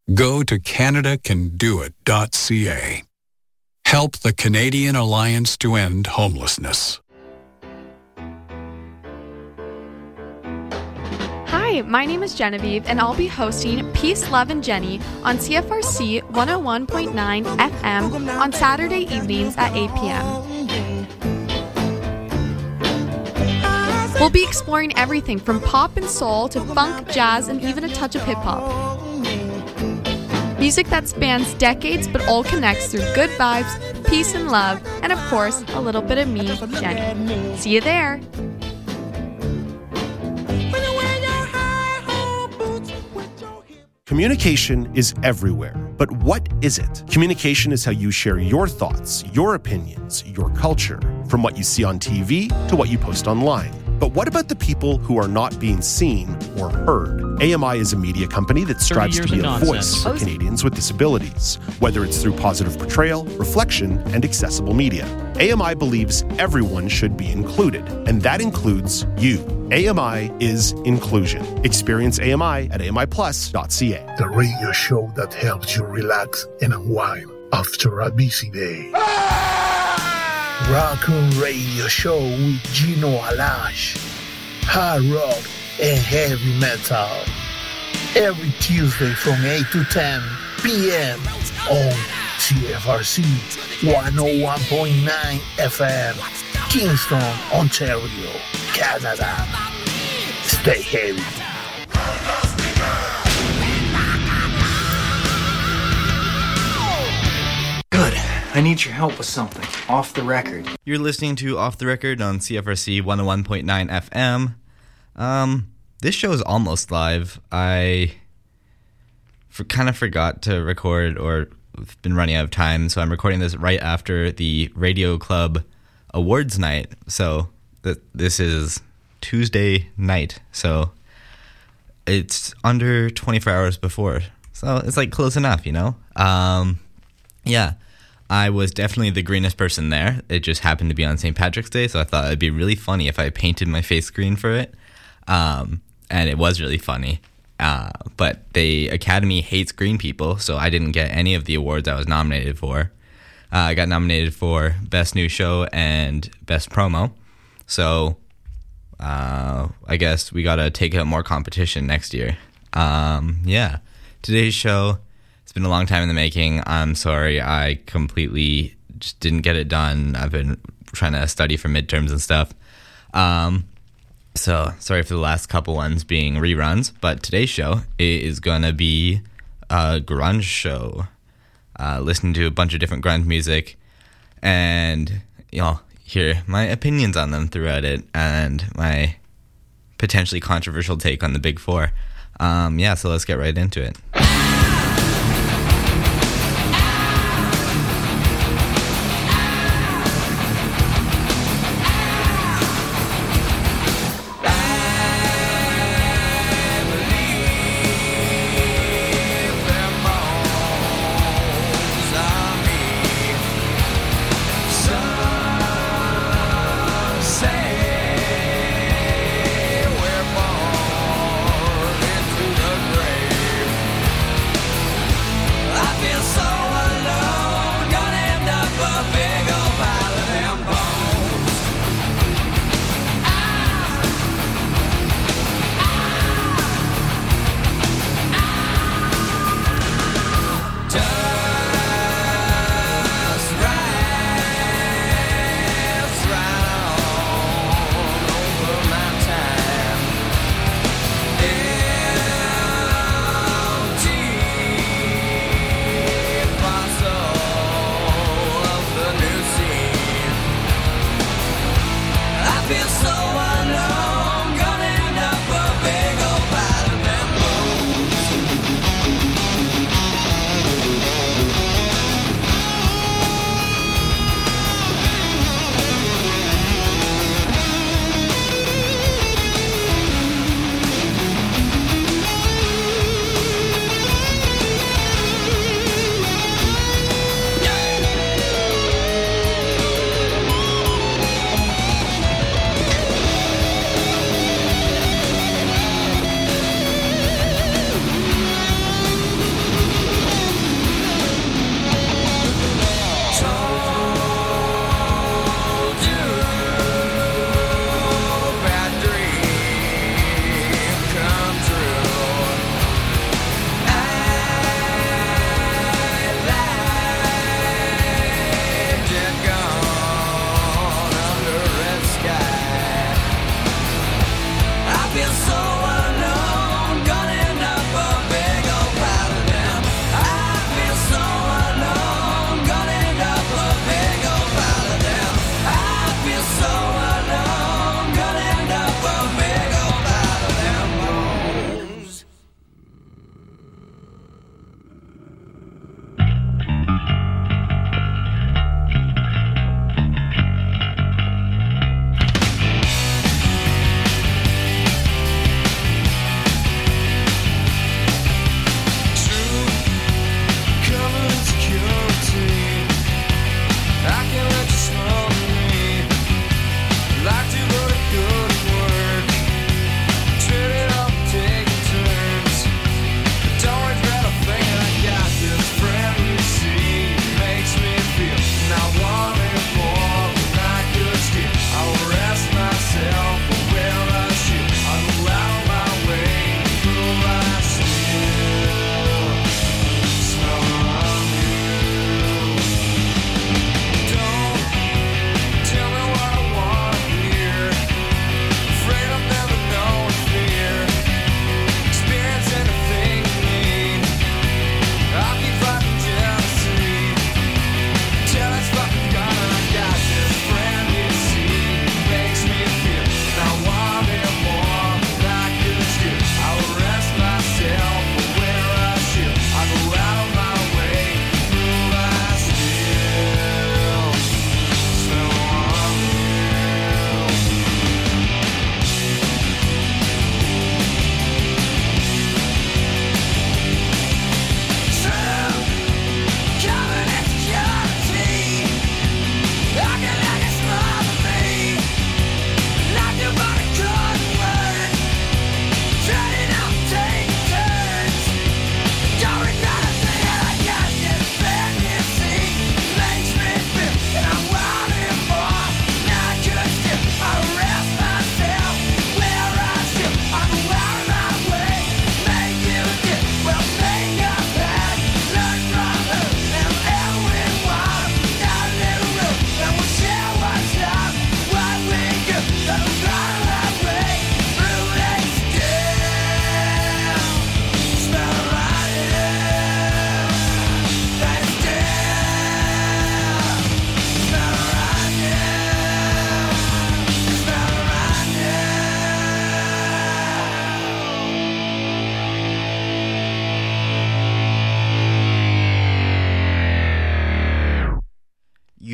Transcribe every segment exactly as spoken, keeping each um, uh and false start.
Go to canada can do it dot c a. Help the Canadian Alliance to End Homelessness. Hi, my name is Genevieve, and I'll be hosting Peace, Love, and Jenny on C F R C one oh one point nine F M on Saturday evenings at eight p.m. We'll be exploring everything from pop and soul to funk, jazz, and even a touch of hip-hop. Music that spans decades but all connects through good vibes, peace and love, and of course, a little bit of me, Jenny. See you there! Communication is everywhere, but what is it? Communication is how you share your thoughts, your opinions, your culture, from what you see on T V to what you post online. But what about the people who are not being seen or heard? A M I is a media company that strives to be a nonsense. voice for Canadians with disabilities, whether it's through positive portrayal, reflection, and accessible media. A M I believes everyone should be included, and that includes you. A M I is inclusion. Experience A M I at A M I plus dot c a. The radio show that helps you relax and unwind after a busy day. Raccoon Radio Show with Gino Alash. Hard rock and heavy metal. Every Tuesday from eight to ten p.m. on C F R C one oh one point nine F M. Kingston, Ontario, Canada. Stay heavy. Good. I need your help with something. Off the record. You're listening to Off the Record on C F R C one oh one point nine F M. Um, this show is almost live. I for, kind of forgot to record or been running out of time, so I'm recording this right after the Radio Club Awards night. So th- this is Tuesday night. So it's under twenty-four hours before. So it's like close enough, you know? Um, yeah. I was definitely the greenest person there. It just happened to be on Saint Patrick's Day, so I thought it'd be really funny if I painted my face green for it. Um, and it was really funny. Uh, but the Academy hates green people, so I didn't get any of the awards I was nominated for. Uh, I got nominated for Best New Show and Best Promo. So uh, I guess we got to take out more competition next year. Um, yeah. Today's show... It's been a long time in the making. I'm sorry I completely just didn't get it done. I've been trying to study for midterms and stuff. Um, so sorry for the last couple ones being reruns. But today's show is going to be a grunge show. Uh, listen to a bunch of different grunge music and you'll hear my opinions on them throughout it and my potentially controversial take on the Big Four. Um, yeah, so let's get right into it.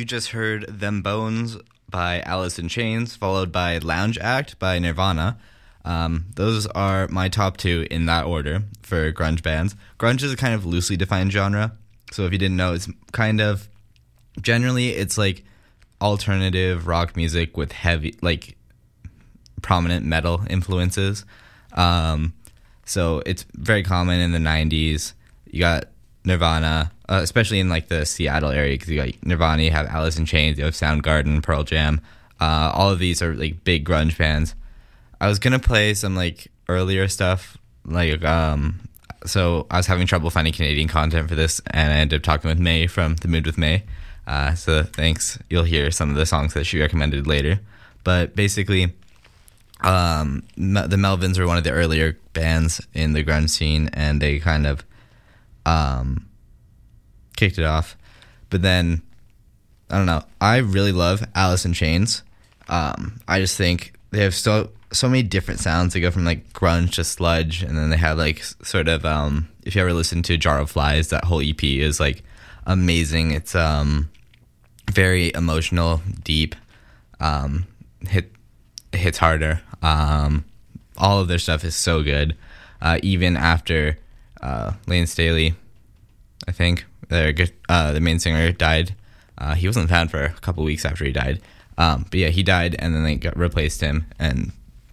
just heard Them Bones by Alice in Chains, followed by Lounge Act by Nirvana. Um, those are my top two in that order for grunge bands. Grunge is a kind of loosely defined genre. So if you didn't know, it's kind of, generally it's like alternative rock music with heavy, like prominent metal influences. Um, so it's very common in the nineties. You got Nirvana, uh, especially in like the Seattle area, because you got Nirvana, you have Alice in Chains, you have Soundgarden, Pearl Jam. Uh, all of these are like big grunge bands. I was gonna play some like earlier stuff, like um, so I was having trouble finding Canadian content for this, and I ended up talking with May from The Mood with May. Uh, so thanks. You'll hear some of the songs that she recommended later. But basically, um, the Melvins were one of the earlier bands in the grunge scene, and they kind of um, kicked it off. But then, I don't know. I really love Alice in Chains. Um, I just think they have so so many different sounds. They go from like grunge to sludge, and then they have like sort of um, if you ever listen to Jar of Flies, that whole E P is like amazing. It's um very emotional, deep, um, hit hits harder. Um, all of their stuff is so good. Uh, even after uh, Lane Staley, I think their uh, the main singer died. Uh, he wasn't found for a couple weeks after he died. Um, but yeah, he died, and then they got, replaced him, and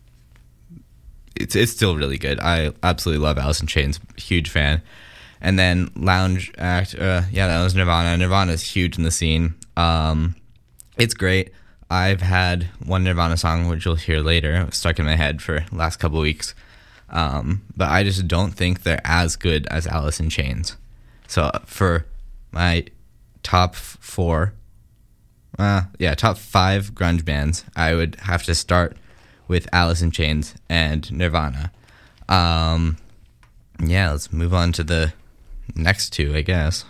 it's it's still really good. I absolutely love Alice in Chains, huge fan. And then Lounge Act, uh, yeah, that was Nirvana. Nirvana is huge in the scene. Um, it's great. I've had one Nirvana song, which you'll hear later, stuck in my head for the last couple of weeks. Um, but I just don't think they're as good as Alice in Chains. So for my top four, uh, yeah, top five grunge bands, I would have to start with Alice in Chains and Nirvana. Um, yeah, let's move on to the next two, I guess.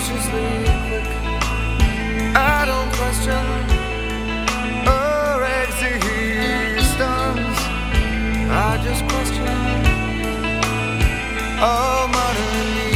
cautiously quick. I don't question her existence. I just question all modern needs.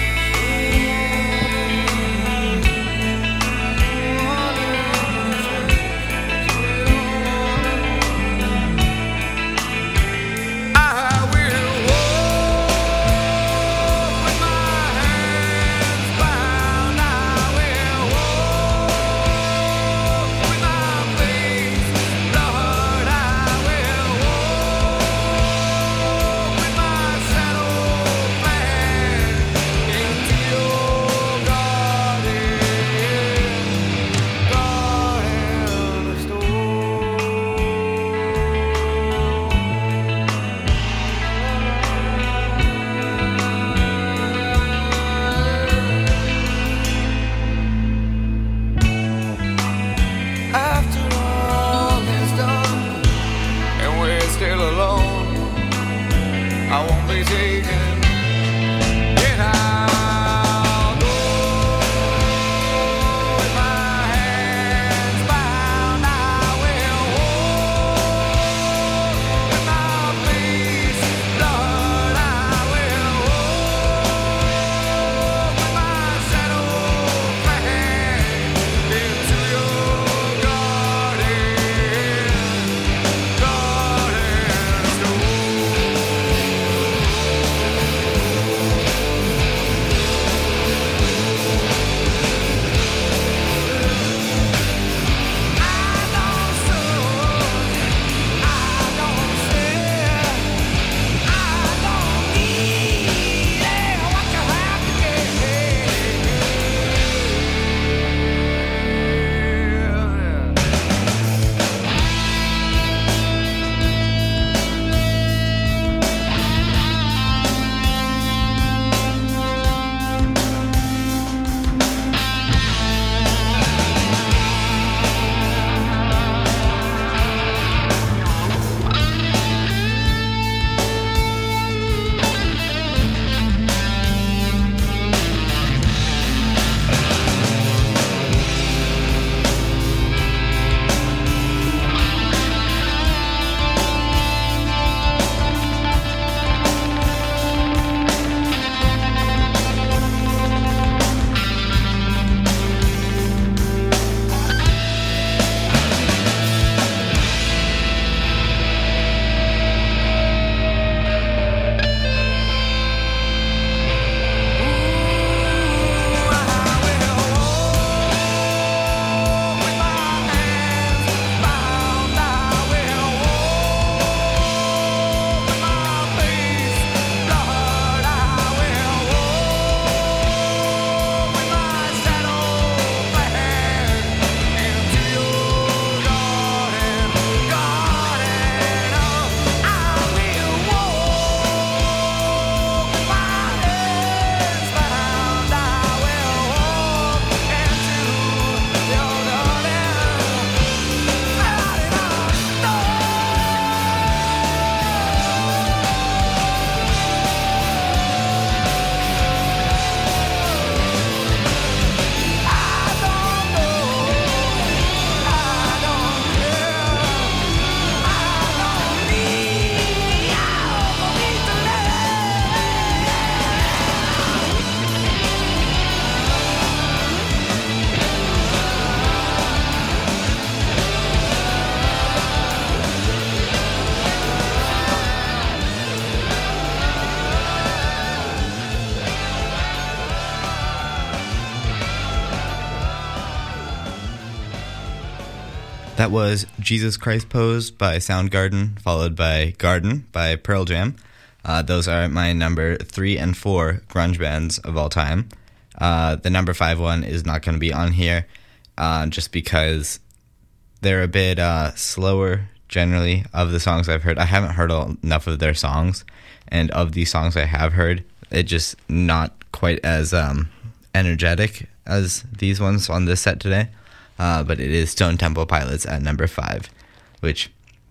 That was Jesus Christ Pose by Soundgarden, followed by Garden by Pearl Jam. Uh, those are my number three and four grunge bands of all time. Uh, the number five one is not going to be on here uh, just because they're a bit uh, slower generally of the songs I've heard. I haven't heard enough of their songs, and of the songs I have heard, it just not quite as um, energetic as these ones on this set today. Uh, but it is Stone Temple Pilots at number five, which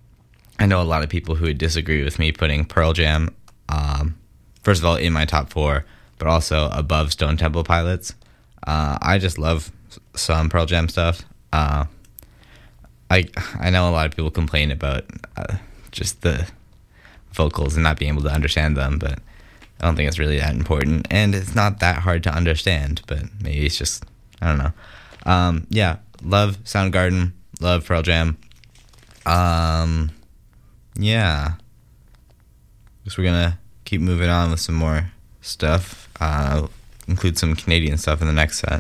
I know a lot of people who would disagree with me putting Pearl Jam, um, first of all, in my top four, but also above Stone Temple Pilots. Uh, I just love some Pearl Jam stuff. Uh, I I know a lot of people complain about uh, just the vocals and not being able to understand them, but I don't think it's really that important. And it's not that hard to understand, but maybe it's just, I don't know. Um, yeah, love Soundgarden, love Pearl Jam. Um, yeah. Guess we're going to keep moving on with some more stuff. Uh, include some Canadian stuff in the next set.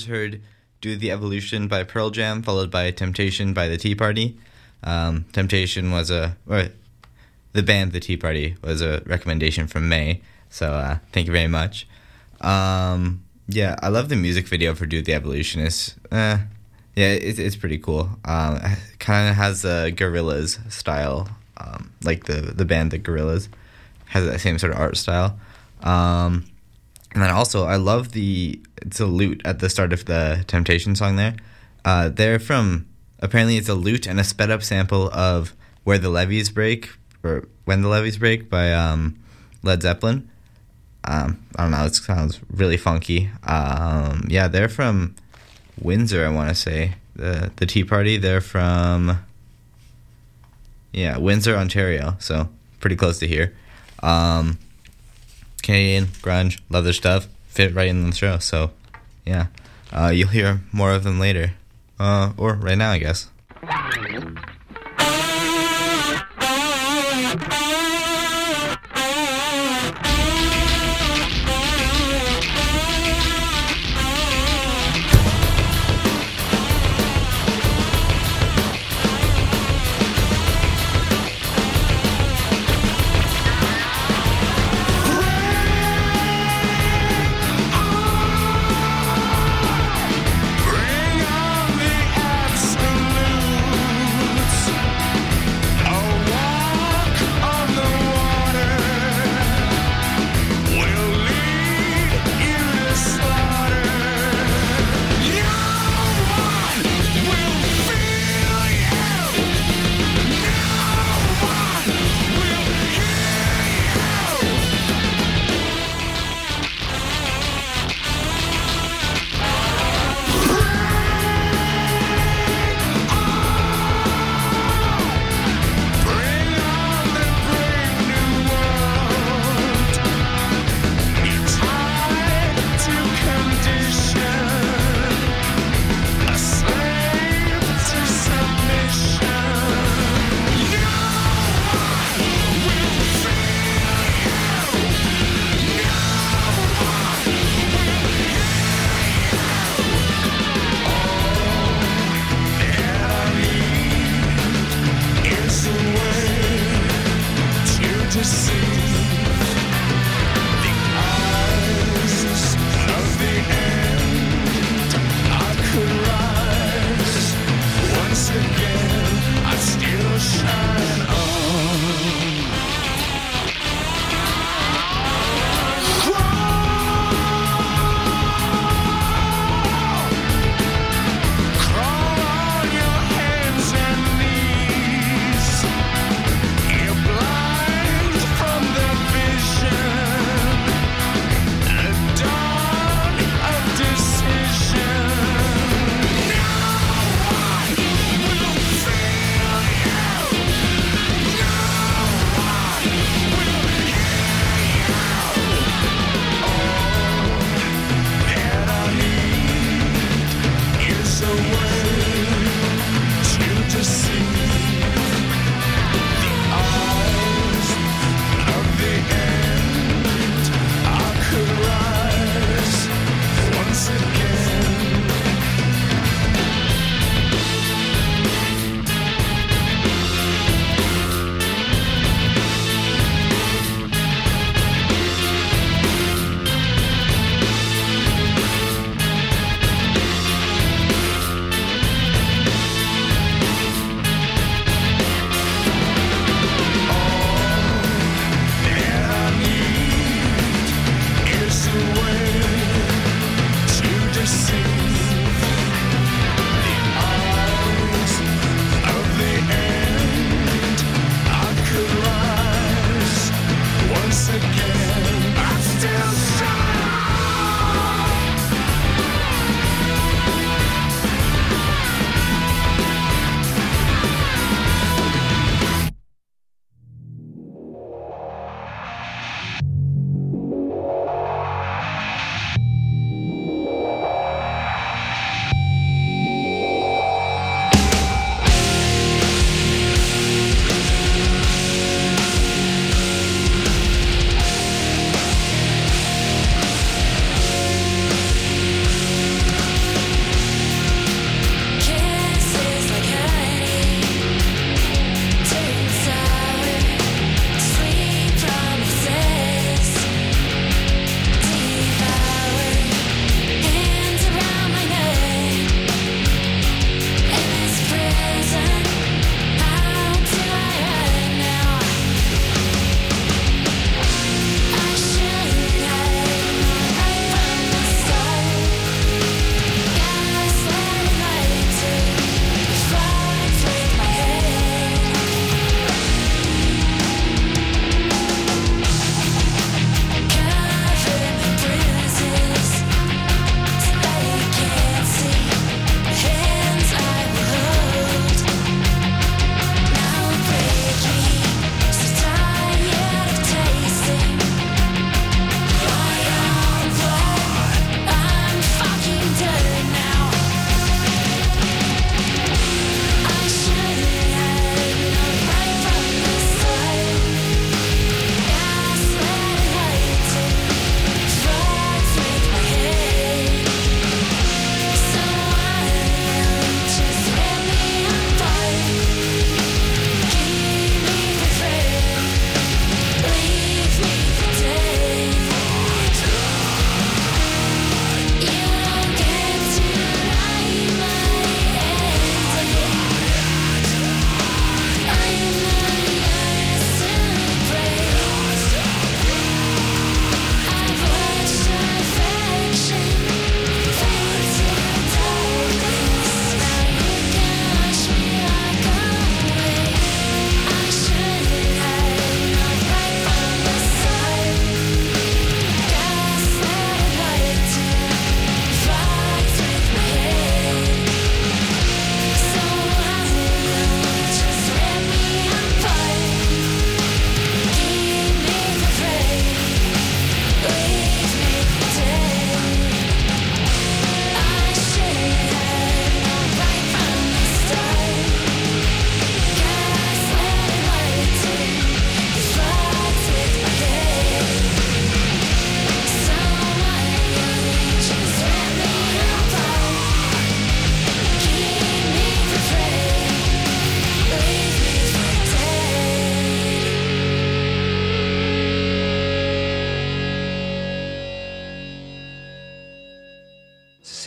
just heard Do the Evolution by Pearl Jam, followed by Temptation by the Tea Party. Um, Temptation was a, or the band The Tea Party was a recommendation from May, so uh, thank you very much. Um, yeah, I love the music video for Do the Evolution. It's, uh, yeah, it, it's pretty cool. Um, it kind of has a Gorillaz style, um, like the, the band The Gorillaz has that same sort of art style. Um, and then also, I love the, it's a lute at the start of the Temptation song there. Uh, they're from, apparently it's a lute and a sped up sample of Where the Levees Break, or When the Levees Break by um, Led Zeppelin. Um, I don't know, it sounds really funky. Um, yeah, they're from Windsor, I want to say. The the Tea Party, they're from, yeah, Windsor, Ontario, so pretty close to here. Um, Canadian, grunge, love their stuff, fit right in the show, so yeah. Uh, you'll hear more of them later. Uh, or right now, I guess.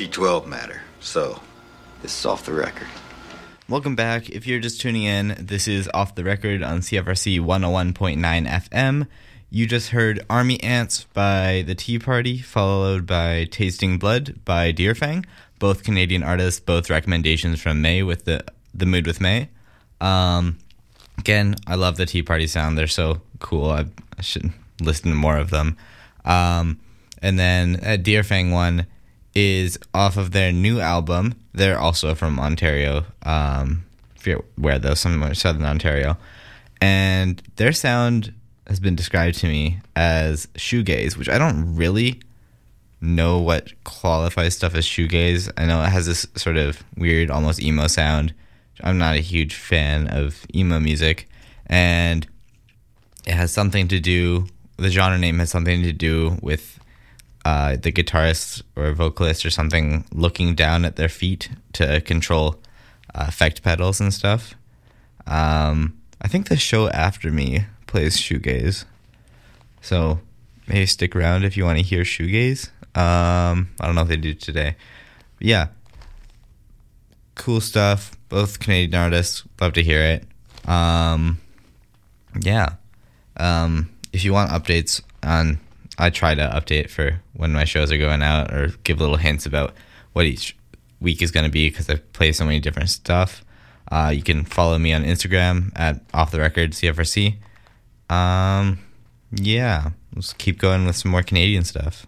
twelve matter. So, this is Off the Record. Welcome back. If you're just tuning in, this is Off the Record on C F R C one oh one point nine F M. You just heard Army Ants by The Tea Party, followed by Tasting Blood by Deerfang. Both Canadian artists, both recommendations from May with the, the Mood with May. Um, again, I love the Tea Party sound. They're so cool. I, I should listen to more of them. Um, and then a Deerfang one is off of their new album. They're also from Ontario. Um, if you're aware, though, somewhere southern Ontario. And their sound has been described to me as shoegaze, which I don't really know what qualifies stuff as shoegaze. I know it has this sort of weird, almost emo sound. I'm not a huge fan of emo music. And it has something to do, the genre name has something to do with uh, the guitarist or vocalist or something looking down at their feet to control uh, effect pedals and stuff. Um, I think the show after me plays shoegaze, so maybe stick around if you want to hear shoegaze. Um, I don't know if they do today, but yeah, cool stuff. Both Canadian artists, love to hear it. Um, yeah, um, if you want updates on, I try to update for when my shows are going out or give little hints about what each week is going to be because I play so many different stuff. Uh, you can follow me on Instagram at Off the Record C F R C. Um, yeah, let's keep going with some more Canadian stuff.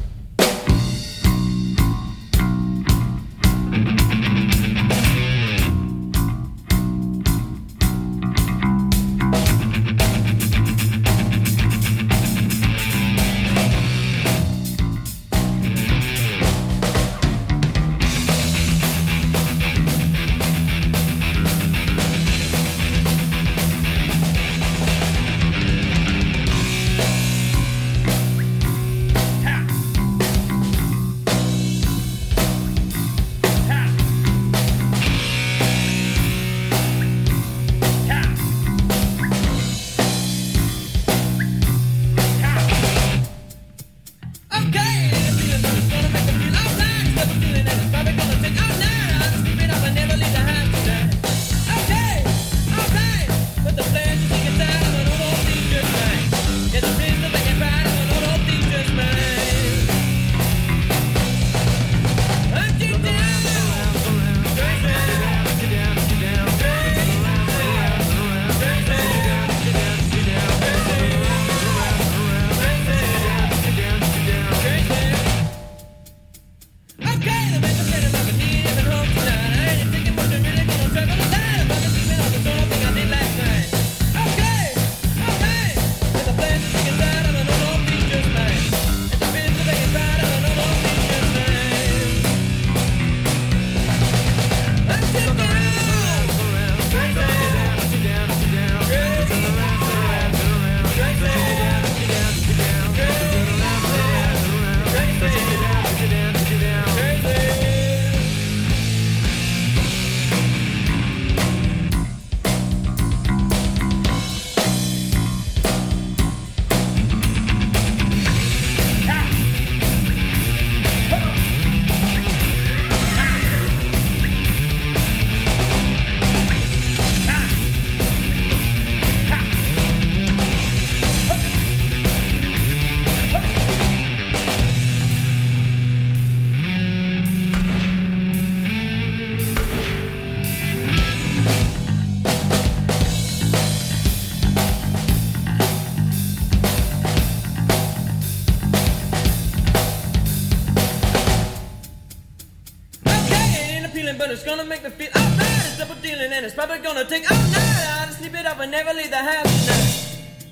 Gonna take all night out and sleep it up and never leave the house tonight.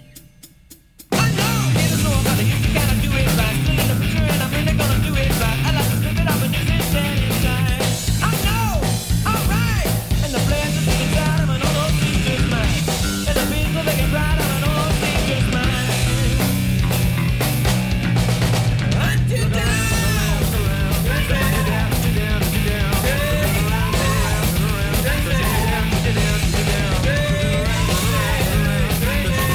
I know, you don't know about it, you gotta do it right. Still in the picture and I'm really gonna do it right. I like to slip it up and use it stand inside. I know, alright. And the players are sitting inside of an old teacher's mind. And the people they can ride on an old teacher's mind. One, two, down. Down.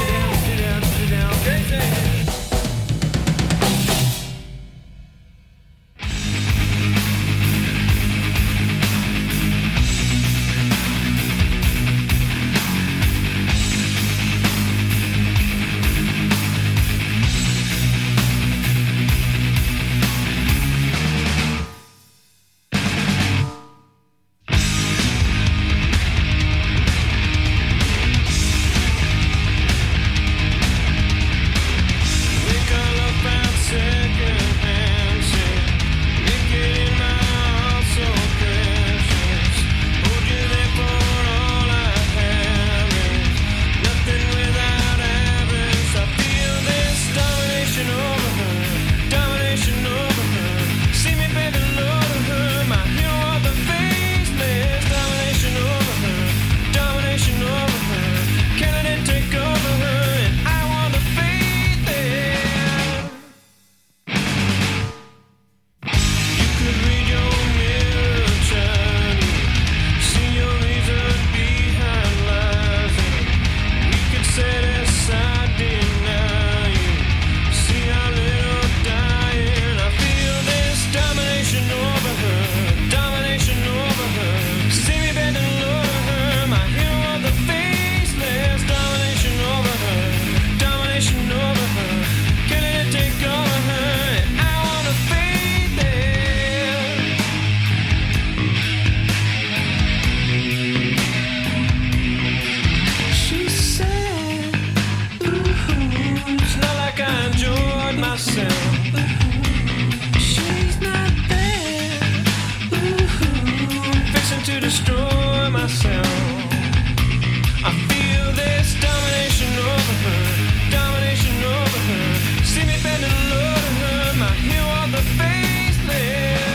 I feel this domination over her, domination over her. See me bending low to her, my hero of the faceless.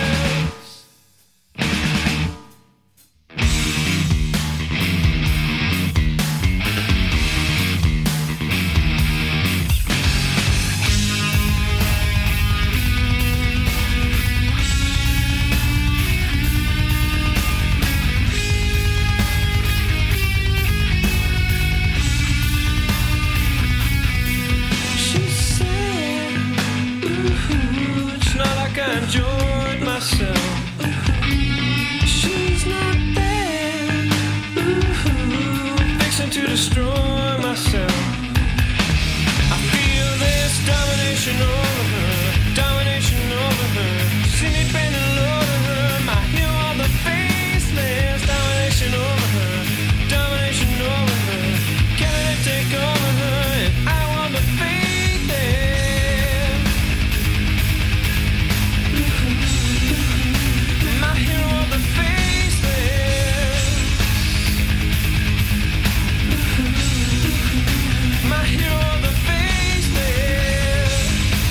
Enjoyed myself. She's not there. Ooh, fixing to destroy myself. I feel this domination over her, domination over her. See me bending low to her, my hero of the faceless. Domination over her, domination over her. Can I take over her if I want the faceless? My hero of the faceless. My hero of the faceless.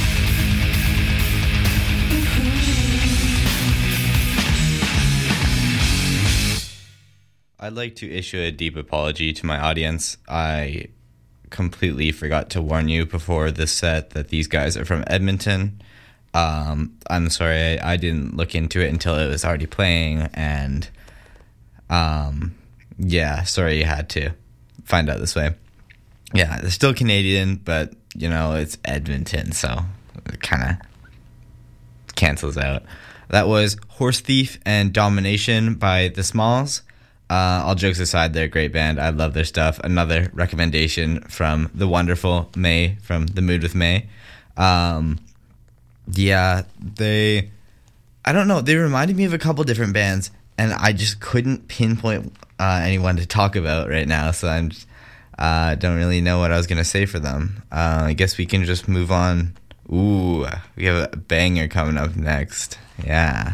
I'd like to issue a deep apology to my audience. I completely forgot to warn you before this set that these guys are from Edmonton. Um, I'm sorry, I, I didn't look into it until it was already playing, and um, yeah, sorry you had to find out this way. Yeah, they're still Canadian, but, you know, it's Edmonton, so it kind of cancels out. That was Horse Thief and Domination by The Smalls. Uh, all jokes aside, they're a great band. I love their stuff. Another recommendation from the wonderful May from The Mood with May. Um... Yeah, they, I don't know, they reminded me of a couple different bands, and I just couldn't pinpoint uh, anyone to talk about right now, so I uh, don't really know what I was going to say for them. Uh, I guess we can just move on. Ooh, we have a banger coming up next. Yeah.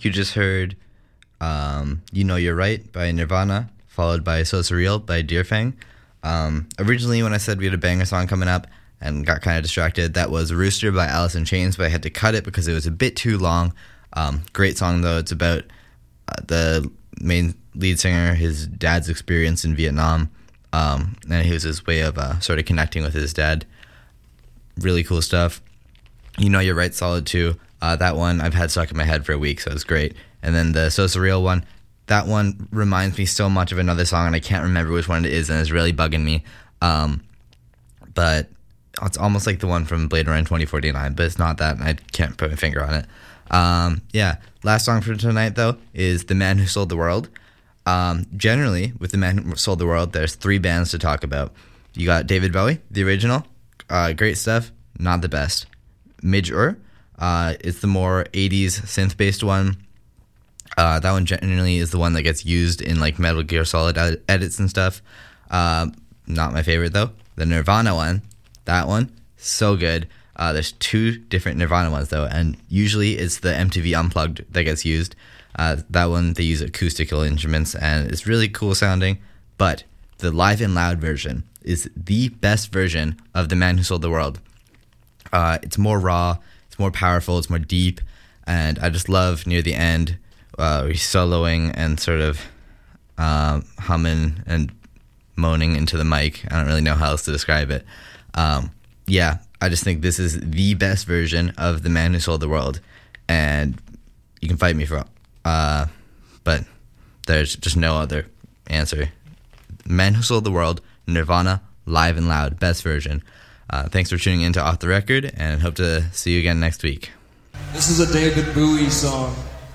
you just heard um, You Know You're Right by Nirvana, followed by So Surreal by Deerfang. Um, originally, when I said we had a banger song coming up and got kind of distracted, that was Rooster by Alice in Chains, but I had to cut it because it was a bit too long. Um, great song, though. It's about uh, the main lead singer, his dad's experience in Vietnam, um, and it was his way of uh, sort of connecting with his dad. Really cool stuff. You Know You're Right, solid too. Uh, that one I've had stuck in my head for a week, so it's great. And then the So Surreal one, that one reminds me so much of another song, and I can't remember which one it is, and it's really bugging me. Um, but it's almost like the one from Blade Runner twenty forty-nine, but it's not that, and I can't put my finger on it. Um, yeah, last song for tonight, though, is The Man Who Sold the World. Um, generally, with The Man Who Sold the World, there's three bands to talk about. You got David Bowie, the original, uh, great stuff, not the best. Midge-Ur, uh, it's the more eighties synth-based one. Uh, that one generally is the one that gets used in like Metal Gear Solid ed- edits and stuff. Uh, not my favorite, though. The Nirvana one, that one, so good. Uh, there's two different Nirvana ones, though, and usually it's the M T V Unplugged that gets used. Uh, that one, they use acoustical instruments, and it's really cool sounding, but the Live and Loud version is the best version of The Man Who Sold the World. Uh, it's more raw, it's more powerful, it's more deep, and I just love near the end, uh, he's soloing and sort of uh, humming and moaning into the mic. I don't really know how else to describe it. Um, yeah, I just think this is the best version of The Man Who Sold the World, and you can fight me for uh, but there's just no other answer. Man Who Sold the World, Nirvana, Live and Loud, best version. Uh, thanks for tuning in to Off the Record, and hope to see you again next week. This is a David Bowie song.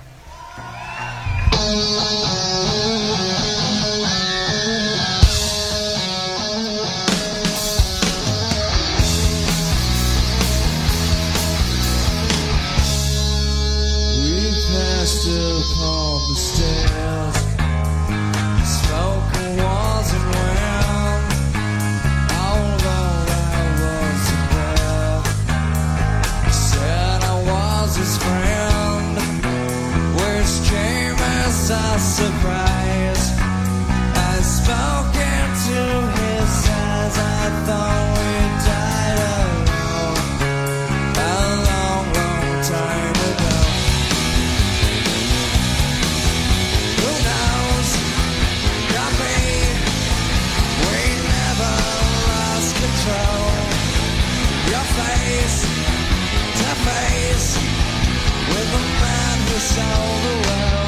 We passed upon the stairs, smoke walls and wind. Although I was above, said I was his friend, which came as a surprise. I spoke into his eyes, I thought we died alone a long, long time ago. Who knows? Got me. We never lost control. Your face to face with the man who sold the world.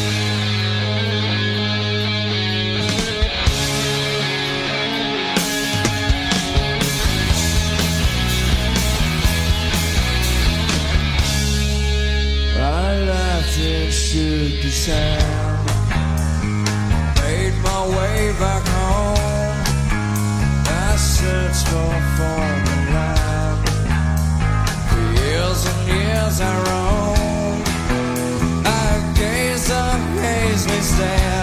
I laughed and shook his hand, made my way back home. I searched for a foreign land. For years and years I roamed. I gazed on Paisley Stand.